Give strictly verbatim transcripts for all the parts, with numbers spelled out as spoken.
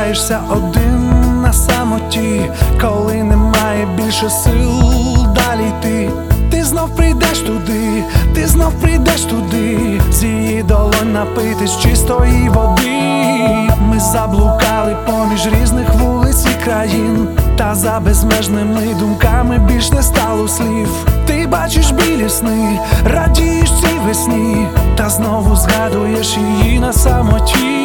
залишаєшся один на самоті, коли немає більше сил далі йти. Ти знов прийдеш туди, ти знов прийдеш туди, з її долонь напитись чистої води. Ми заблукали поміж різних вулиць і країн, та за безмежними думками більш не стало слів. Ти бачиш білі сни, радієш цій весні, та знову згадуєш її на самоті.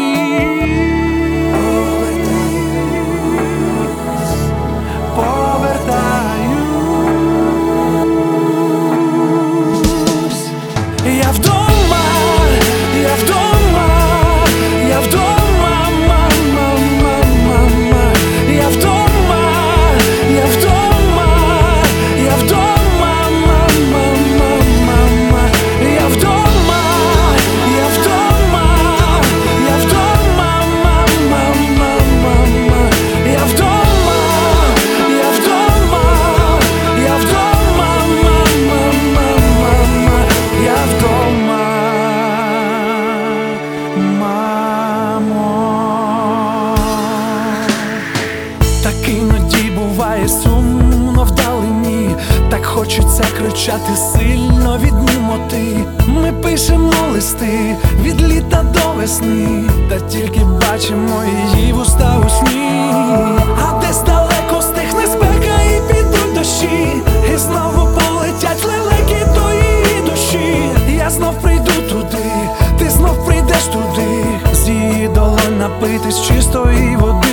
Я вдома, я вдома, я вдома, мама, мама, я вдома, я вдома, я вдома, мама, мама, я вдома, я вдома, я вдома, мама, мама, я вдома, я вдома, я вдома, мама, мама, я вдома, мамо. Так іноді буває сумно вдалині, так хочеться кричати сильно від німоти. Ми пишемо листи від літа до весни, та тільки бачимо її вуста у сні. А десь далеко стихне спека і підуть дощі, і знову полетять лелеки до її душі. Я знов прийду туди, ти знов прийдеш туди, з її долонь напитись чистої води.